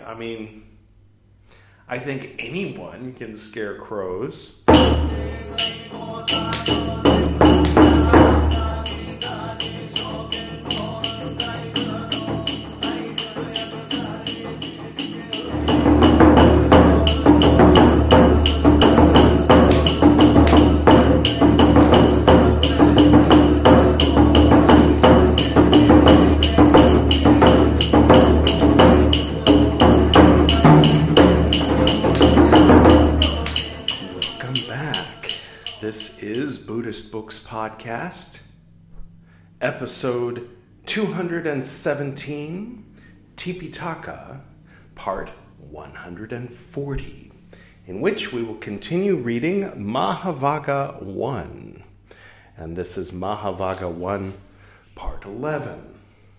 I mean, I think anyone can scare crows. This is Buddhist Books Podcast, episode 217, Tipitaka, part 140, in which we will continue reading Mahavagga 1. And this is Mahavagga 1, part 11.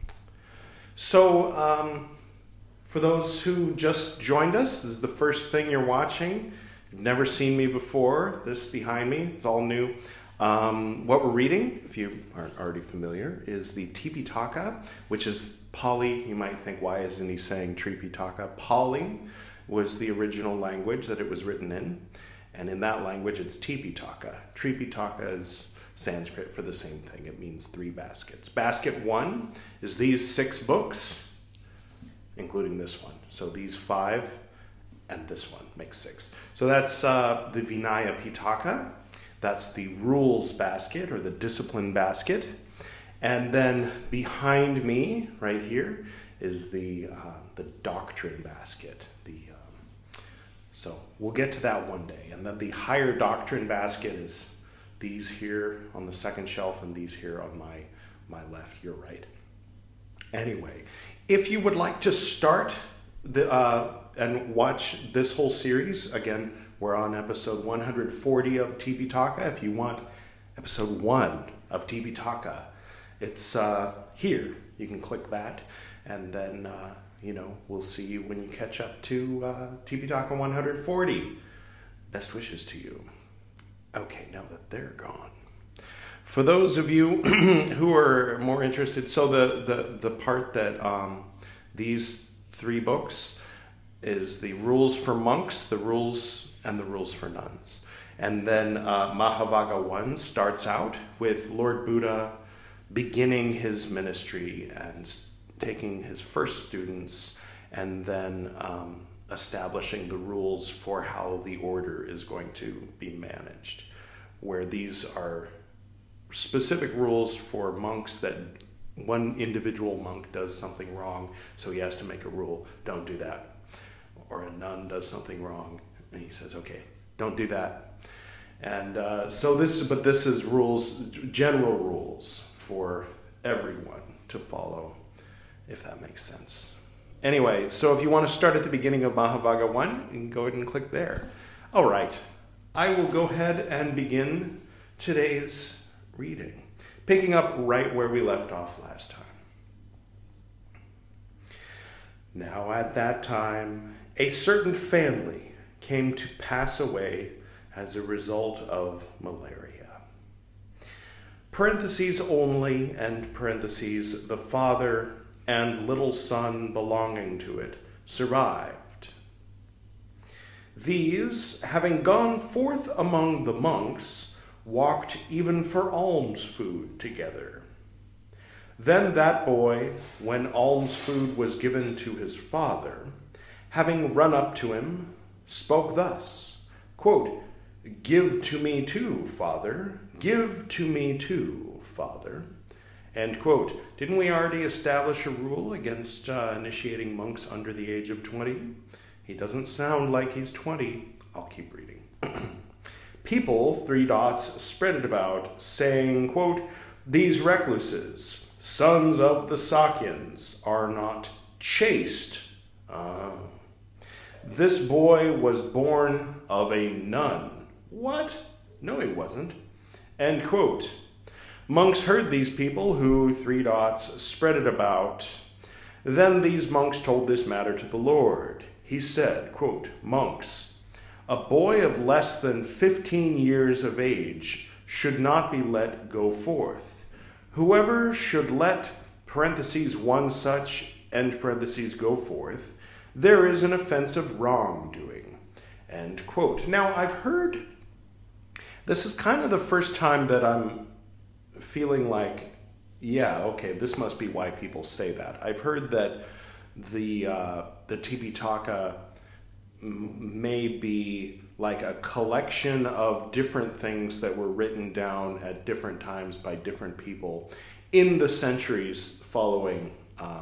So, for those who just joined us, this is the first thing you're watching. You've never seen me before. This behind me, it's all new. What we're reading, if you aren't already familiar, is the Tipitaka, which is Pali. You might think, why isn't he saying Tripitaka? Pali was the original language that it was written in. And in that language, it's Tipitaka. Tripitaka is Sanskrit for the same thing. It means 3 baskets. Basket 1 is these 6 books, including this one. So these 5 and this one makes 6. So that's the Vinaya Pitaka. That's the rules basket or the discipline basket. And then behind me, right here, is the doctrine basket. So we'll get to that one day. And then the higher doctrine basket is these here on the second shelf and these here on my left, your right. Anyway, if you would like to start and watch this whole series, again, we're on episode 140 of Tipitaka. If you want episode 1 of Tipitaka, it's here. You can click that, and then, we'll see you when you catch up to Tipitaka 140. Best wishes to you. Okay, now that they're gone. For those of you who are more interested, so the part that these 3 books is the rules for monks, the rules for nuns. And then Mahavagga 1 starts out with Lord Buddha beginning his ministry and taking his first students and then establishing the rules for how the order is going to be managed, where these are specific rules for monks that one individual monk does something wrong, so he has to make a rule, don't do that. Or a nun does something wrong, and he says, okay, don't do that. And this is rules, general rules for everyone to follow, if that makes sense. Anyway, so if you want to start at the beginning of Mahavagga 1, you can go ahead and click there. All right, I will go ahead and begin today's reading, picking up right where we left off last time. Now at that time, a certain family came to pass away as a result of malaria. Parentheses only, and parentheses, the father and little son belonging to it survived. These, having gone forth among the monks, walked even for alms food together. Then that boy, when alms food was given to his father, having run up to him, spoke thus, quote, "Give to me too, Father. Give to me too, Father." End quote. Didn't we already establish a rule against initiating monks under the age of 20? He doesn't sound like he's 20. I'll keep reading. People, 3 dots, spread it about, saying, quote, "These recluses, sons of the Sakyans, are not chaste." This boy was born of a nun. What? No, he wasn't. End quote. Monks heard these people who, 3 dots, spread it about. Then these monks told this matter to the Lord. He said, quote, "Monks, a boy of less than 15 years of age should not be let go forth. Whoever should let, parentheses, one such, end parentheses, go forth, there is an offense of wrongdoing. End quote. Now, I've heard, this is kind of the first time that I'm feeling like, yeah, okay, this must be why people say that. I've heard that the Tipitaka may be like a collection of different things that were written down at different times by different people in the centuries following,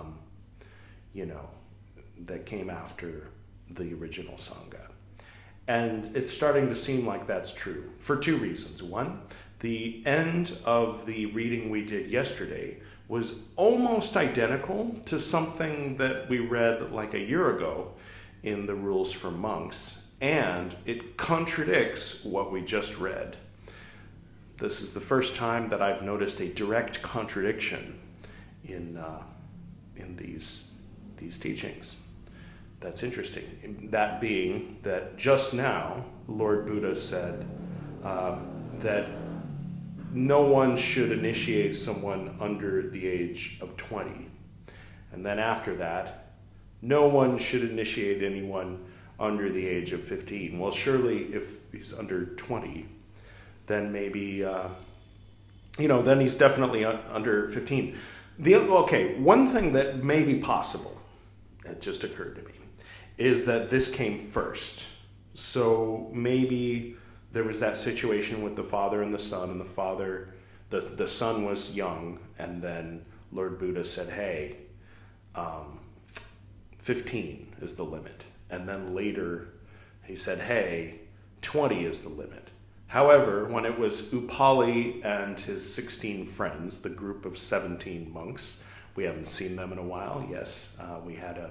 that came after the original Sangha. And it's starting to seem like that's true for two reasons. One, the end of the reading we did yesterday was almost identical to something that we read like a year ago in the Rules for Monks, and it contradicts what we just read. This is the first time that I've noticed a direct contradiction in these teachings. That's interesting. That being that just now, Lord Buddha said that no one should initiate someone under the age of 20. And then after that, no one should initiate anyone under the age of 15. Well, surely if he's under 20, then maybe, then he's definitely under 15. One thing that may be possible, it just occurred to me, is that this came first. So maybe there was that situation with the father and the son, and the son was young, and then Lord Buddha said, hey, 15 is the limit. And then later he said, hey, 20 is the limit. However, when it was Upali and his 16 friends, the group of 17 monks, we haven't seen them in a while. Yes, we had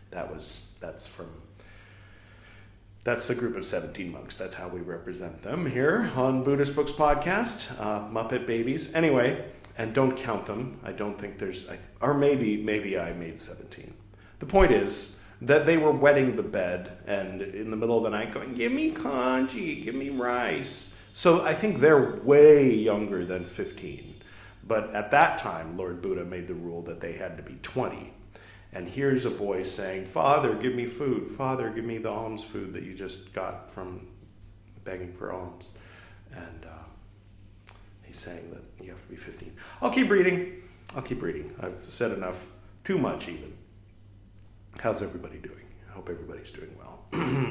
that's the group of 17 monks. That's how we represent them here on Buddhist Books Podcast. Muppet babies. Anyway, and don't count them. I don't think there's, or maybe I made 17. The point is that they were wetting the bed and in the middle of the night going, give me congee, give me rice. So I think they're way younger than 15. But at that time, Lord Buddha made the rule that they had to be 20. And here's a boy saying, Father, give me food. Father, give me the alms food that you just got from begging for alms. And he's saying that you have to be 15. I'll keep reading. I've said enough. Too much, even. How's everybody doing? I hope everybody's doing well.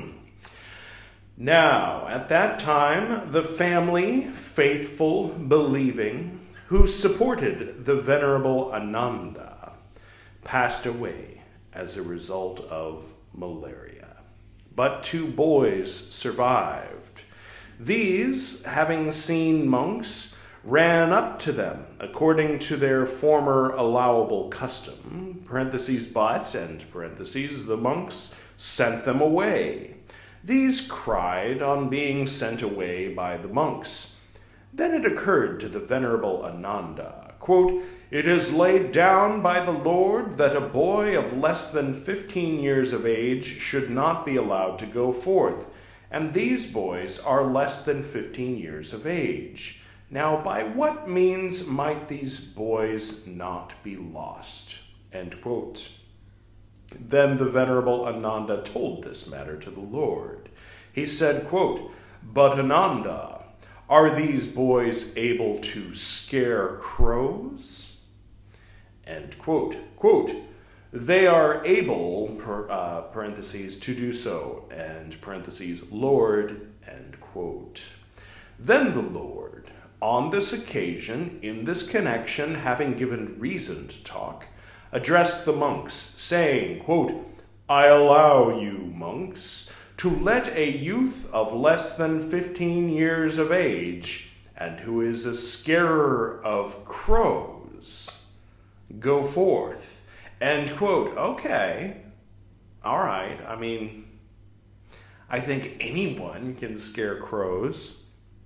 Now, at that time, the family, faithful, believing, who supported the Venerable Ananda, passed away as a result of malaria. But 2 boys survived. These, having seen monks, ran up to them according to their former allowable custom, but, and the monks sent them away. These cried on being sent away by the monks. Then it occurred to the Venerable Ananda, quote, it is laid down by the Lord that a boy of less than 15 years of age should not be allowed to go forth, and these boys are less than 15 years of age. Now, by what means might these boys not be lost? End quote. Then the Venerable Ananda told this matter to the Lord. He said, quote, but Ananda, are these boys able to scare crows? End quote. Quote, they are able, to do so, and Lord, end quote. Then the Lord, on this occasion, in this connection, having given reasoned talk, addressed the monks, saying, quote, I allow you, monks, to let a youth of less than 15 years of age, and who is a scarer of crows, go forth. End quote. Okay. All right. I mean, I think anyone can scare crows.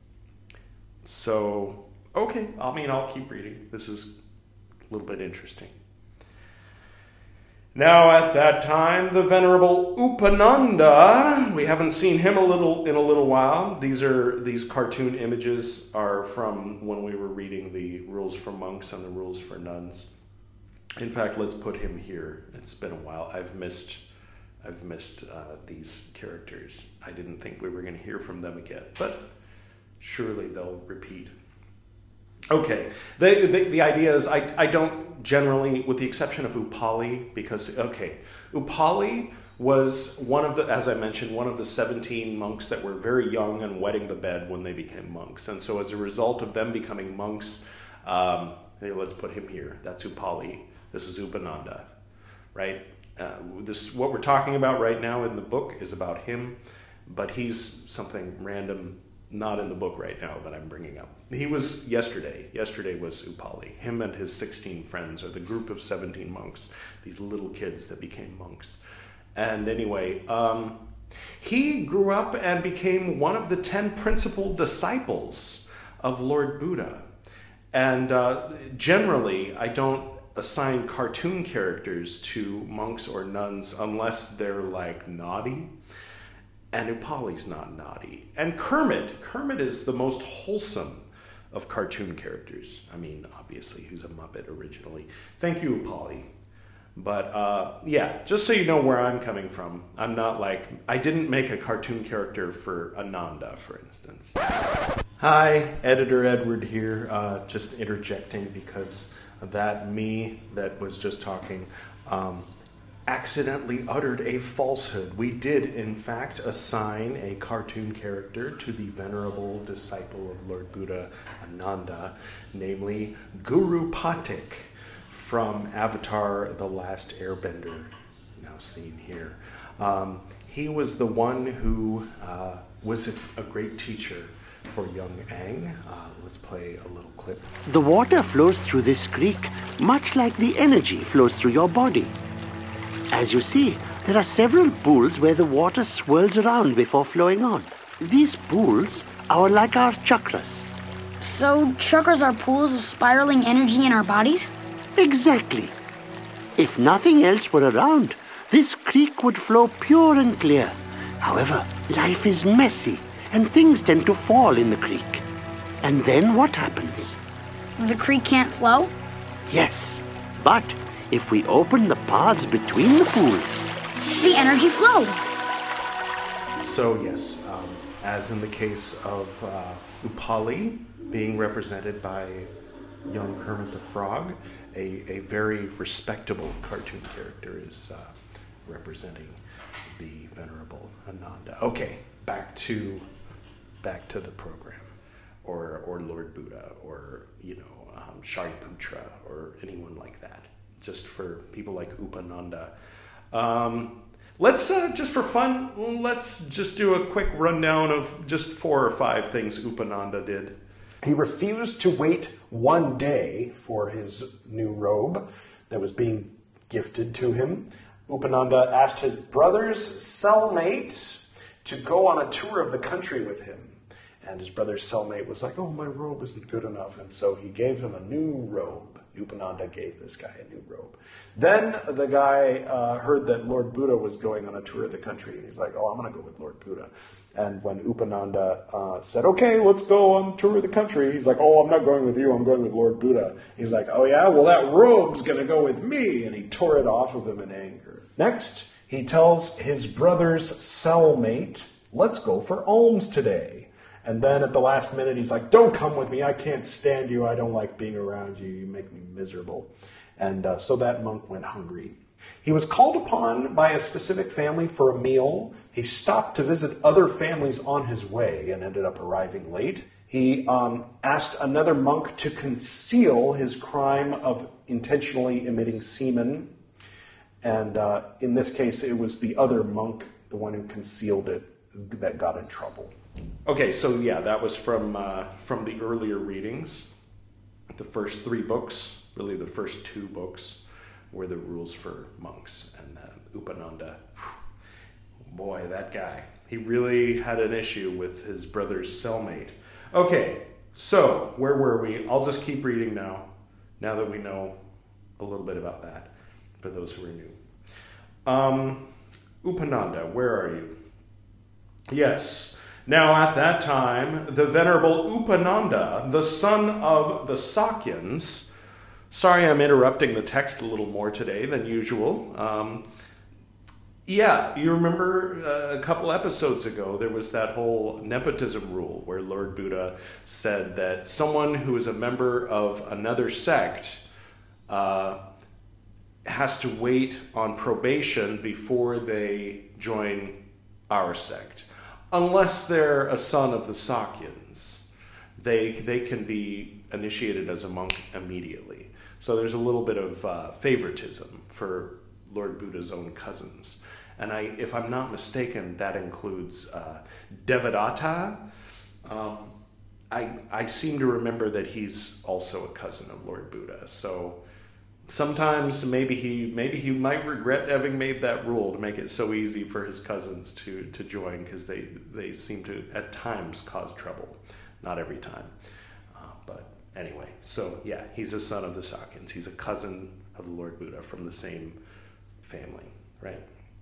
So, okay. I'll keep reading. This is a little bit interesting. Now at that time, the Venerable Upananda, we haven't seen him in a little while. These cartoon images are from when we were reading the Rules for Monks and the Rules for Nuns. In fact, let's put him here. It's been a while. I've missed I've missed these characters. I didn't think we were going to hear from them again, but surely they'll repeat. Okay, the idea is I don't generally, with the exception of Upali, because, okay, Upali was one of the, as I mentioned, one of the 17 monks that were very young and wetting the bed when they became monks. And so as a result of them becoming monks, hey, let's put him here. That's Upali. This is Upananda, right? What we're talking about right now in the book is about him, but he's something random, not in the book right now that I'm bringing up. He was yesterday. Yesterday was Upali. Him and his 16 friends, or the group of 17 monks, these little kids that became monks. And anyway, he grew up and became one of the 10 principal disciples of Lord Buddha. And generally, I don't assign cartoon characters to monks or nuns unless they're like naughty. And Upali's not naughty. And Kermit is the most wholesome of cartoon characters. I mean, obviously, he was a Muppet originally. Thank you, Upali. But yeah, just so you know where I'm coming from, I'm not like, I didn't make a cartoon character for Ananda, for instance. Hi, Editor Edward here, just interjecting because that me that was just talking accidentally uttered a falsehood. We did, in fact, assign a cartoon character to the venerable disciple of Lord Buddha, Ananda, namely Guru Patik, from Avatar: The Last Airbender, now seen here. He was the one who was a great teacher for young Aang. Let's play a little clip. The water flows through this creek, much like the energy flows through your body. As you see, there are several pools where the water swirls around before flowing on. These pools are like our chakras. So chakras are pools of spiraling energy in our bodies? Exactly. If nothing else were around, this creek would flow pure and clear. However, life is messy, and things tend to fall in the creek. And then what happens? The creek can't flow? Yes, but if we open the paths between the pools, the energy flows. So yes, as in the case of Upali being represented by young Kermit the Frog, a very respectable cartoon character is representing the venerable Ananda. Okay, back to the program, or Lord Buddha, or Shariputra, or anyone like that. Just for people like Upananda. Let's just for fun, let's just do a quick rundown of just 4 or 5 things Upananda did. He refused to wait one day for his new robe that was being gifted to him. Upananda asked his brother's cellmate to go on a tour of the country with him. And his brother's cellmate was like, oh, my robe isn't good enough. And so he gave him a new robe. Upananda gave this guy a new robe. Then the guy heard that Lord Buddha was going on a tour of the country. And he's like, oh, I'm going to go with Lord Buddha. And when Upananda said, okay, let's go on tour of the country, he's like, oh, I'm not going with you, I'm going with Lord Buddha. He's like, oh yeah, well that robe's going to go with me. And he tore it off of him in anger. Next, he tells his brother's cellmate, let's go for alms today. And then at the last minute, he's like, don't come with me, I can't stand you, I don't like being around you, you make me miserable. And so that monk went hungry. He was called upon by a specific family for a meal. He stopped to visit other families on his way and ended up arriving late. He asked another monk to conceal his crime of intentionally emitting semen. And in this case, it was the other monk, the one who concealed it, that got in trouble. Okay, so yeah, that was from the earlier readings. The first 3 books, really the first 2 books, were the rules for monks. And Upananda, boy, that guy, he really had an issue with his brother's cellmate. Okay, so where were we? I'll just keep reading now that we know a little bit about that, for those who are new. Upananda, where are you? Yes. Now at that time, the venerable Upananda, the son of the Sakyans, sorry I'm interrupting the text a little more today than usual. Yeah, you remember a couple episodes ago, there was that whole nepotism rule where Lord Buddha said that someone who is a member of another sect has to wait on probation before they join our sect. Unless they're a son of the Sakyans, they can be initiated as a monk immediately. So there's a little bit of favoritism for Lord Buddha's own cousins. And if I'm not mistaken, that includes Devadatta. I seem to remember that he's also a cousin of Lord Buddha. So sometimes maybe he might regret having made that rule to make it so easy for his cousins to join, because they seem to at times cause trouble. Not every time. But anyway, so yeah, he's a son of the Sakyans. He's a cousin of the Lord Buddha from the same family, right?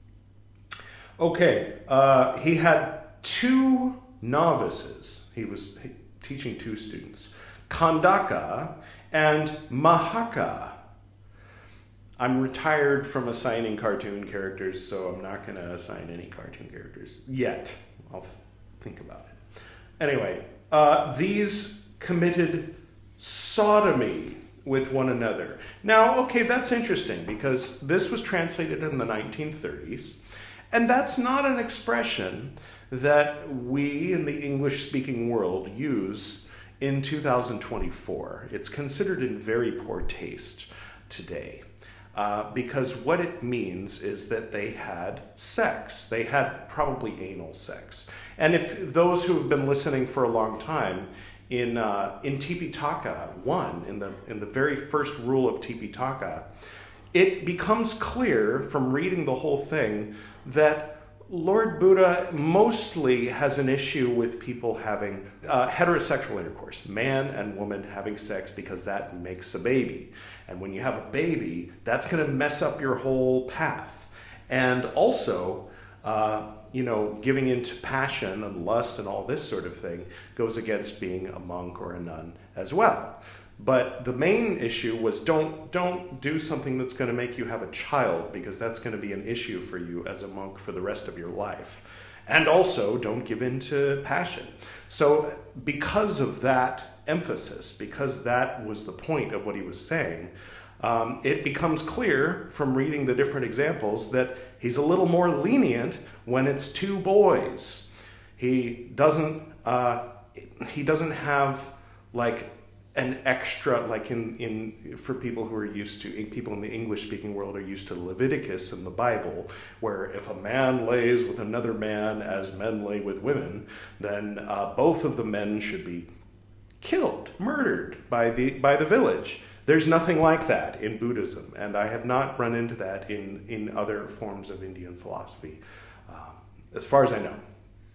Okay, he had 2 novices. He was teaching 2 students, Kandaka and Mahaka. I'm retired from assigning cartoon characters, so I'm not going to assign any cartoon characters yet. I'll think about it. Anyway, these committed sodomy with one another. Now, okay, that's interesting because this was translated in the 1930s, and that's not an expression that we in the English-speaking world use in 2024. It's considered in very poor taste today. Because what it means is that they had sex. They had probably anal sex. And if those who have been listening for a long time, in Tipitaka 1, in the very first rule of Tipitaka, it becomes clear from reading the whole thing that Lord Buddha mostly has an issue with people having heterosexual intercourse, man and woman having sex, because that makes a baby. And when you have a baby, that's going to mess up your whole path. And also, giving into passion and lust and all this sort of thing goes against being a monk or a nun as well. But the main issue was don't do something that's going to make you have a child, because that's going to be an issue for you as a monk for the rest of your life. And also, don't give in to passion. So because of that emphasis, because that was the point of what he was saying, it becomes clear from reading the different examples that he's a little more lenient when it's 2 boys. He doesn't have like an extra, like for people who are used to, people in the English-speaking world are used to Leviticus in the Bible, where if a man lays with another man as men lay with women, then both of the men should be killed, murdered by the village. There's nothing like that in Buddhism, and I have not run into that in other forms of Indian philosophy, as far as I know.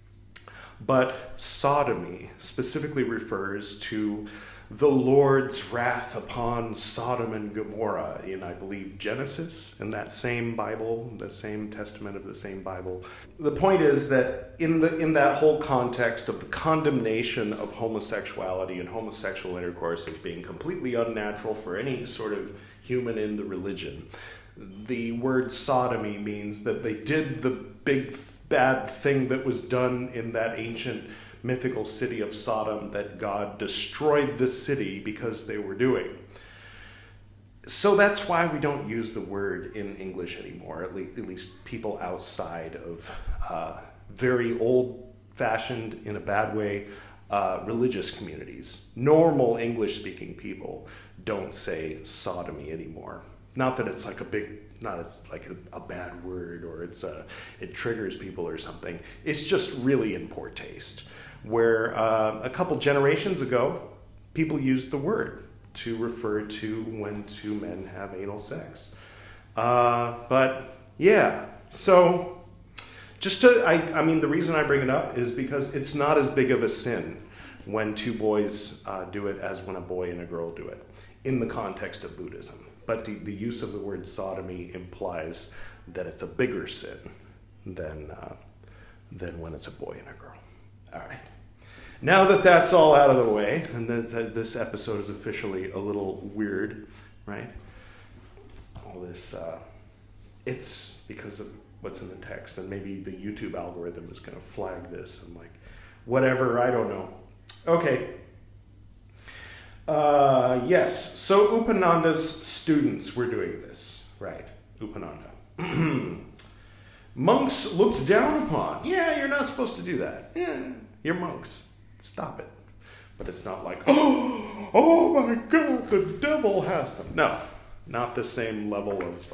But sodomy specifically refers to the Lord's wrath upon Sodom and Gomorrah in, I believe, Genesis, in that same Bible, the same testament of the same Bible. The point is that in that whole context of the condemnation of homosexuality and homosexual intercourse as being completely unnatural for any sort of human in the religion, the word sodomy means that they did the big bad thing that was done in that ancient mythical city of Sodom, that God destroyed the city because they were doing. So that's why we don't use the word in English anymore, at least people outside of very old-fashioned, in a bad way, religious communities. Normal English-speaking people don't say sodomy anymore. Not that it's like a bad word or it triggers people or something. It's just really in poor taste. Where a couple generations ago, people used the word to refer to when 2 men have anal sex. But yeah, so the reason I bring it up is because it's not as big of a sin when 2 boys do it as when a boy and a girl do it in the context of Buddhism. But the use of the word sodomy implies that it's a bigger sin than when it's a boy and a girl. All right. Now that that's all out of the way, and that this episode is officially a little weird, right? All this, it's because of what's in the text, and maybe the YouTube algorithm is going to flag this. I'm like, whatever, I don't know. Okay. Yes, so Upananda's students were doing this, right? Upananda. Monks looked down upon. Yeah, you're not supposed to do that. Yeah, you're monks. Stop it. But it's not like, oh my God, the devil has them. No, not the same level of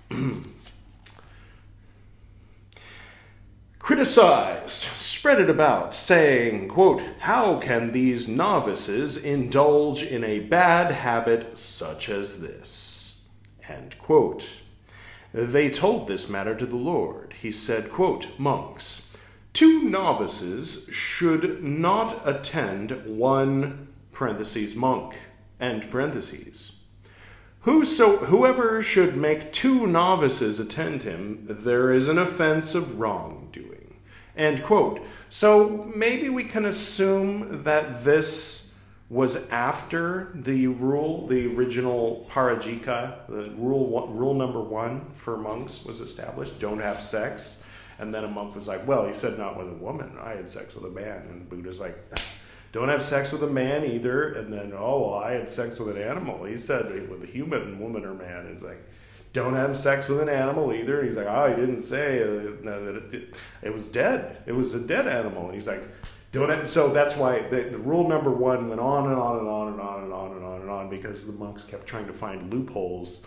criticized, spread it about, saying, quote, how can these novices indulge in a bad habit such as this? End quote. They told this matter to the Lord. He said, quote, monks, 2 novices should not attend one, parentheses, monk, end parentheses. Whoever should make 2 novices attend him, there is an offense of wrongdoing. End quote. So maybe we can assume that this was after the rule, the original Parajika, the rule number 1 for monks was established, don't have sex. And then a monk was like, well, he said not with a woman. I had sex with a man. And Buddha's like, don't have sex with a man either. And then, oh, well, I had sex with an animal. He said with a human, woman, or man. He's like, don't have sex with an animal either. And he's like, oh, he didn't say that it was dead. It was a dead animal. And he's like, don't have. So that's why the rule number 1 went on and on and on and on and on and on and on because the monks kept trying to find loopholes.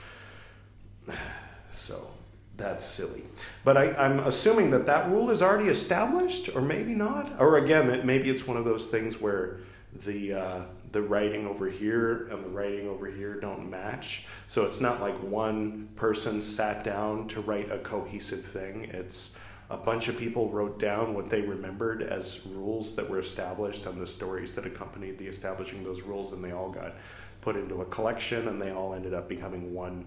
So that's silly. But I'm assuming that rule is already established, or maybe not. Or again, maybe it's one of those things where the writing over here and the writing over here don't match. So it's not like one person sat down to write a cohesive thing. It's a bunch of people wrote down what they remembered as rules that were established and the stories that accompanied the establishing those rules, and they all got put into a collection, and they all ended up becoming one,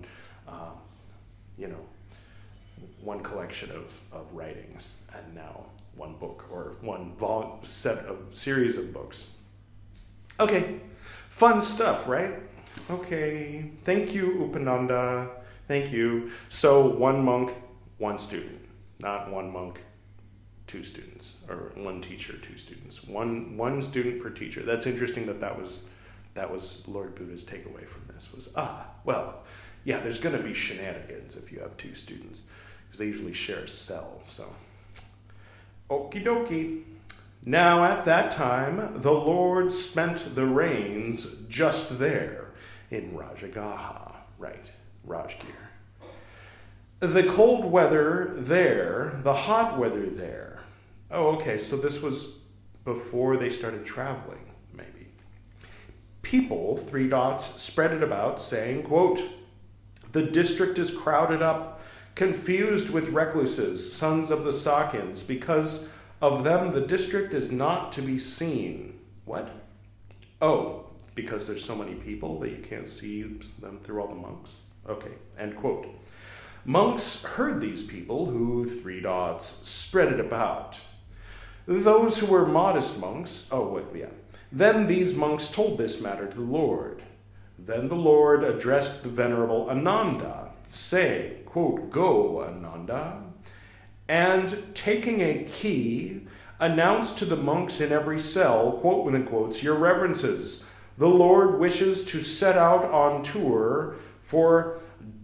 one collection of writings, and now one book or one series of books. Okay, fun stuff, right? Okay, thank you, Upananda. Thank you. So 1 monk, 1 student, not 1 monk, 2 students, or 1 teacher, 2 students. One student per teacher. That's interesting that was Lord Buddha's takeaway from this was, well, yeah, there's going to be shenanigans if you have 2 students, because they usually share a cell, so. Okie dokie. Now at that time, the Lord spent the rains just there in Rajagaha, right, Rajgir. The cold weather there, the hot weather there. Oh, okay, so this was before they started traveling, maybe. People, 3 dots, spread it about, saying, quote, the district is crowded up, confused with recluses, sons of the Sakyans, because of them the district is not to be seen. What? Oh, because there's so many people that you can't see them through all the monks? Okay, end quote. Monks heard these people who, 3 dots, spread it about. Those who were modest monks, Then these monks told this matter to the Lord. Then the Lord addressed the venerable Ananda, saying, quote, go, Ananda, and taking a key, announced to the monks in every cell, quote within quotes, your reverences, the Lord wishes to set out on tour for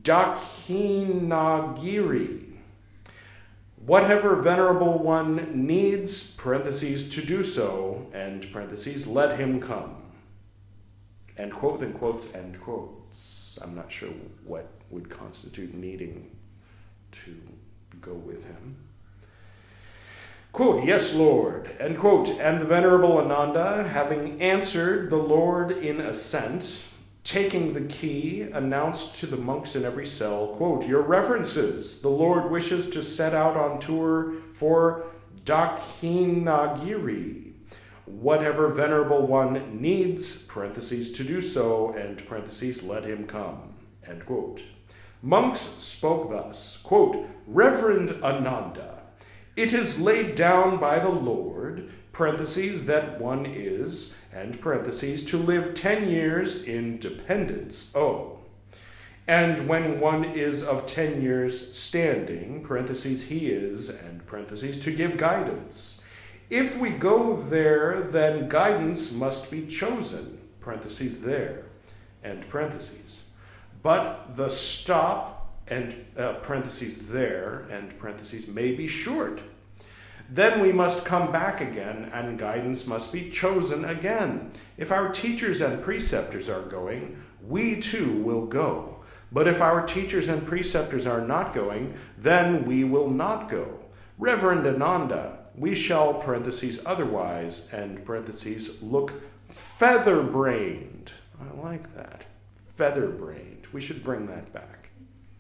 Dakshinagiri. Whatever venerable one needs, parentheses, to do so, end parentheses, let him come. End quote, then quotes, end quotes. I'm not sure what would constitute needing to go with him. Quote, yes, Lord, end quote. And the venerable Ananda, having answered the Lord in assent, taking the key, announced to the monks in every cell, quote, your reverences, the Lord wishes to set out on tour for Dakshinagiri. Whatever venerable one needs, parentheses, to do so, end parentheses, let him come, end quote. Monks spoke thus, quote, Reverend Ananda, it is laid down by the Lord, parentheses, that one is, end parentheses, to live 10 years in dependence, And when one is of 10 years standing, parentheses, he is, end parentheses, to give guidance. If we go there, then guidance must be chosen, parentheses, there, end parentheses. But the stop, and parentheses, there, end parentheses, may be short. Then we must come back again, and guidance must be chosen again. If our teachers and preceptors are going, we too will go. But if our teachers and preceptors are not going, then we will not go. Reverend Ananda, we shall, parentheses, otherwise, end parentheses, look feather-brained. I like that. Feather-brained. We should bring that back.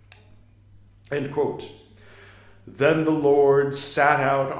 End quote. Then the Lord set out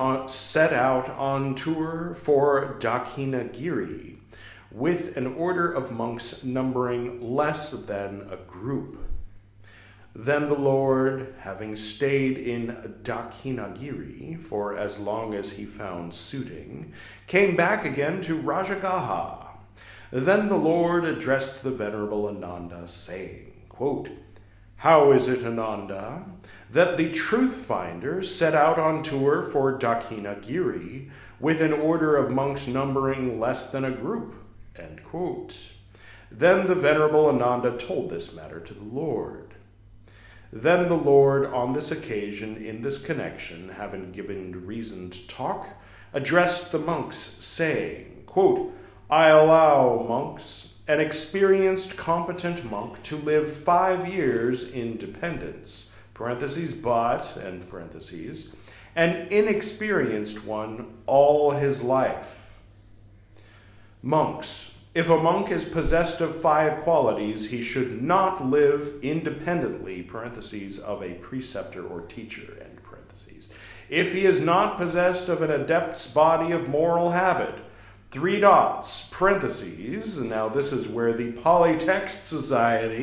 on tour for Dakshinagiri with an order of monks numbering less than a group. Then the Lord, having stayed in Dakshinagiri for as long as he found suiting, came back again to Rajagaha. Then the Lord addressed the Venerable Ananda, saying, quote, "How is it, Ananda, that the truth finders set out on tour for Dakshinagiri with an order of monks numbering less than a group?" End quote. Then the Venerable Ananda told this matter to the Lord. Then the Lord, on this occasion, in this connection, having given reason to talk, addressed the monks, saying, quote, "I allow, monks, an experienced, competent monk to live 5 years in dependence, parentheses, but, end parentheses, an inexperienced one all his life. Monks, if a monk is possessed of 5 qualities, he should not live independently, parentheses, of a preceptor or teacher, end parentheses. If he is not possessed of an adept's body of moral habit, 3 dots, parentheses, and now this is where the Polytext Society,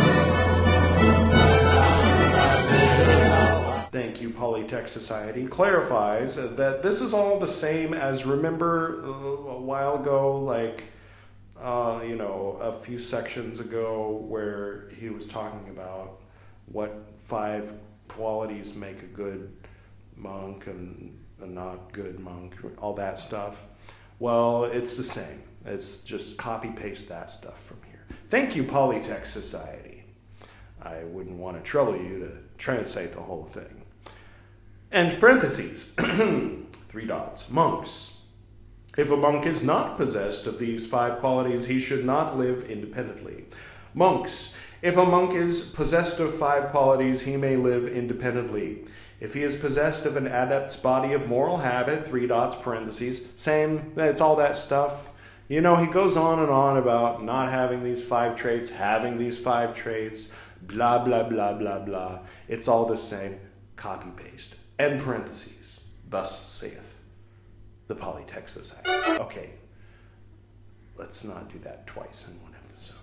thank you, Polytext Society, clarifies that this is all the same as, remember a while ago, like, a few sections ago where he was talking about what 5 qualities make a good monk and a not good monk, all that stuff. Well, it's the same. It's just copy-paste that stuff from here. Thank you, Polytext Society. I wouldn't want to trouble you to translate the whole thing. And parentheses, 3 dots, monks. If a monk is not possessed of these 5 qualities, he should not live independently. Monks, if a monk is possessed of 5 qualities, he may live independently. If he is possessed of an adept's body of moral habit, 3 dots, parentheses, same, it's all that stuff. He goes on and on about not having these 5 traits, having these 5 traits, blah, blah, blah, blah, blah. It's all the same. Copy, paste. End parentheses. Thus saith the Polytext Society. Okay, let's not do that twice in one episode.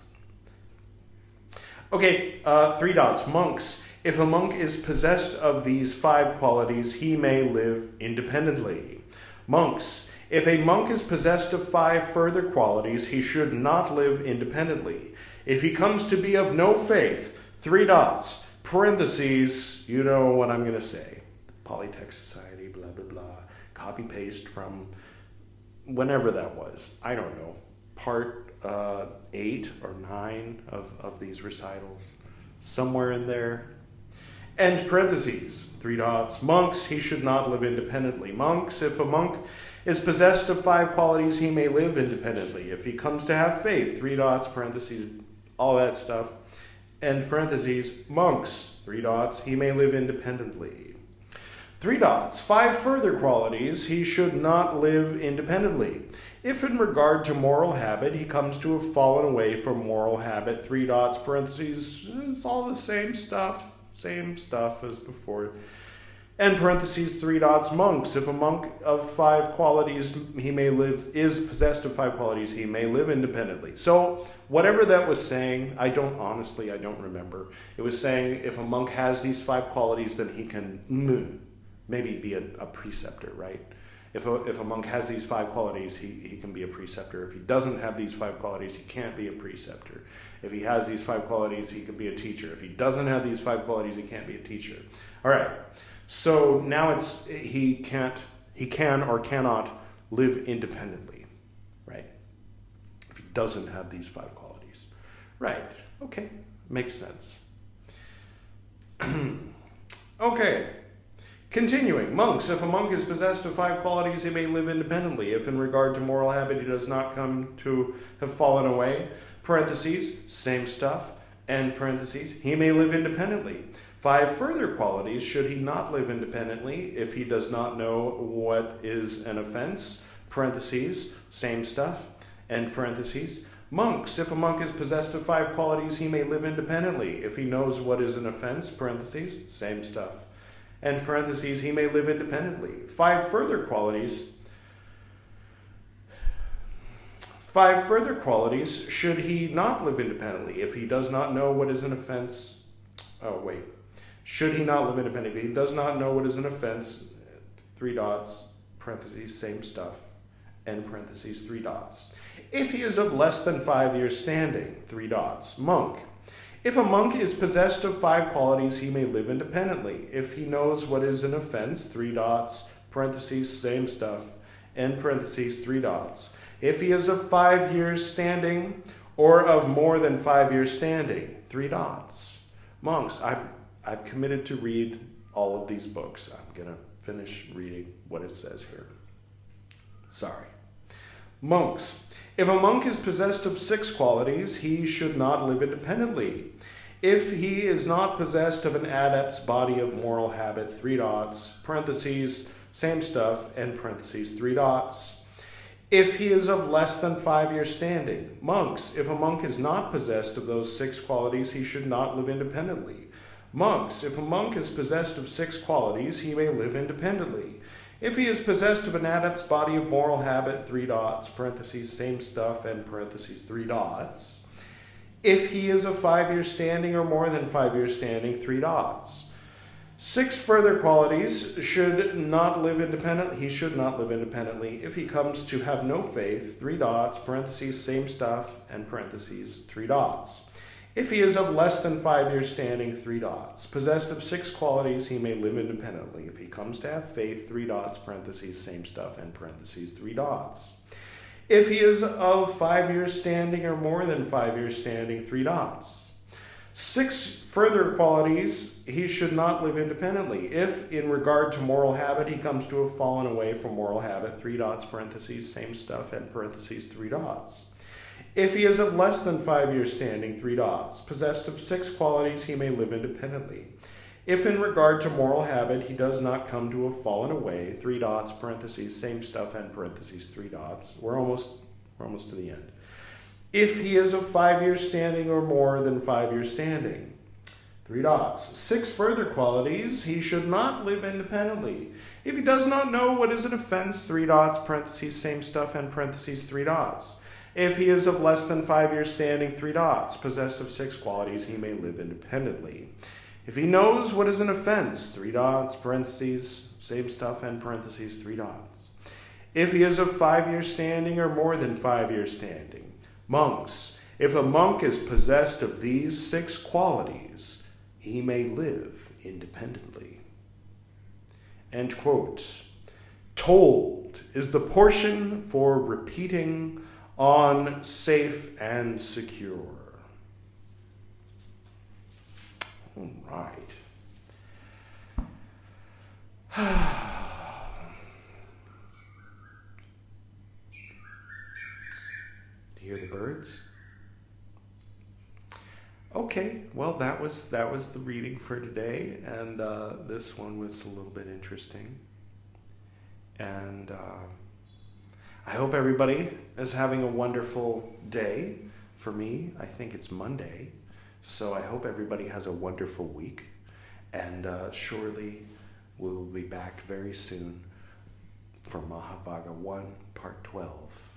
Okay, 3 dots. Monks. If a monk is possessed of these 5 qualities, he may live independently. Monks. If a monk is possessed of 5 further qualities, he should not live independently. If he comes to be of no faith, 3 dots, parentheses, you know what I'm going to say. Polytext Society, blah, blah, blah. Copy-paste from whenever that was. I don't know. Part 8 or 9 of these recitals. Somewhere in there. End parentheses, 3 dots. Monks, he should not live independently. Monks, if a monk is possessed of 5 qualities, he may live independently. If he comes to have faith, 3 dots, parentheses, all that stuff. End parentheses, monks, 3 dots, he may live independently. 3 dots, 5 further qualities, he should not live independently. If in regard to moral habit, he comes to have fallen away from moral habit, 3 dots, parentheses, it's all the same stuff as before. End parentheses, 3 dots, monks. If a monk of 5 qualities is possessed of 5 qualities, he may live independently. So whatever that was saying, I don't remember. It was saying if a monk has these 5 qualities, then he can maybe be a preceptor, right? If a monk has these 5 qualities, he can be a preceptor. If he doesn't have these 5 qualities, he can't be a preceptor. If he has these 5 qualities, he can be a teacher. If he doesn't have these 5 qualities, he can't be a teacher. All right. So now he can or cannot live independently, right? If he doesn't have these 5 qualities. Right. Okay. Makes sense. Okay. Continuing. Monks. If a monk is possessed of 5 qualities, he may live independently. If in regard to moral habit he does not come to have fallen away, parentheses, same stuff, end parentheses, he may live independently. 5 further qualities should he not live independently if he does not know what is an offense, parentheses, same stuff, end parentheses. Monks. If a monk is possessed of 5 qualities, he may live independently. If he knows what is an offense, parentheses, same stuff, end parentheses, he may live independently. 5 further qualities should he not live independently if he does not know what is an offense. Should he not live independently if he does not know what is an offense, 3 dots, parentheses, same stuff, end parentheses, 3 dots. If he is of less than 5 years standing, 3 dots. Monk. If a monk is possessed of 5 qualities, he may live independently. If he knows what is an offense, 3 dots, parentheses, same stuff, end parentheses, 3 dots. If he is of 5 years standing or of more than 5 years standing, 3 dots. Monks. I've committed to read all of these books. I'm going to finish reading what it says here. Sorry. Monks. If a monk is possessed of 6 qualities, he should not live independently. If he is not possessed of an adept's body of moral habit, 3 dots, parentheses, same stuff, end parentheses, 3 dots. If he is of less than 5 years standing. Monks. If a monk is not possessed of those 6 qualities, he should not live independently. Monks. If a monk is possessed of 6 qualities, he may live independently. If he is possessed of an adept's body of moral habit, 3 dots, parentheses, same stuff, end parentheses, 3 dots. If he is of 5 years standing or more than 5 years standing, 3 dots. 6 further qualities should not live independently. He should not live independently. If he comes to have no faith, 3 dots, parentheses, same stuff, end parentheses, 3 dots. If he is of less than 5 years standing, 3 dots. Possessed of 6 qualities, he may live independently. If he comes to have faith, 3 dots, parentheses, same stuff, end parentheses, 3 dots. If he is of 5 years standing or more than 5 years standing, 3 dots. 6 further qualities, he should not live independently. If, in regard to moral habit, he comes to have fallen away from moral habit, 3 dots, parentheses, same stuff, end parentheses, 3 dots. If he is of less than 5 years standing, 3 dots. Possessed of 6 qualities, he may live independently. If in regard to moral habit, he does not come to have fallen away, 3 dots, parentheses, same stuff, end parentheses, 3 dots. We're almost to the end. If he is of 5 years standing or more than 5 years standing, 3 dots. 6 further qualities, he should not live independently. If he does not know what is an offense, 3 dots, parentheses, same stuff, end parentheses, 3 dots. If he is of less than 5 years standing, 3 dots. Possessed of 6 qualities, he may live independently. If he knows what is an offense, 3 dots, parentheses, same stuff, end parentheses, 3 dots. If he is of 5 years standing or more than 5 years standing. Monks. If a monk is possessed of these 6 qualities, he may live independently. End quote. Told is the portion for repeating on safe and secure. All right. Do you hear the birds? Okay, well that was the reading for today, and this one was a little bit interesting, and I hope everybody is having a wonderful day. For me, I think it's Monday, so I hope everybody has a wonderful week, and surely we will be back very soon for Mahavagga 1, Part 12.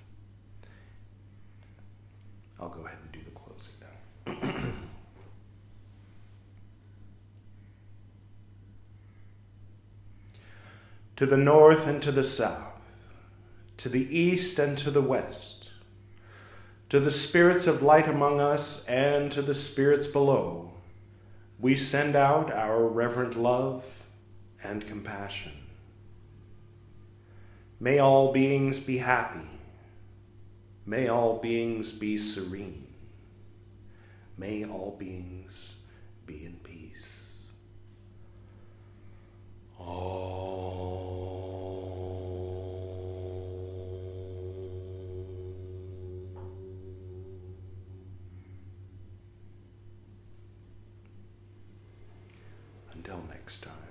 I'll go ahead and do the closing now. To the north and to the south, to the east and to the west, to the spirits of light among us and to the spirits below, we send out our reverent love and compassion. May all beings be happy. May all beings be serene. May all beings be in peace. Until next time.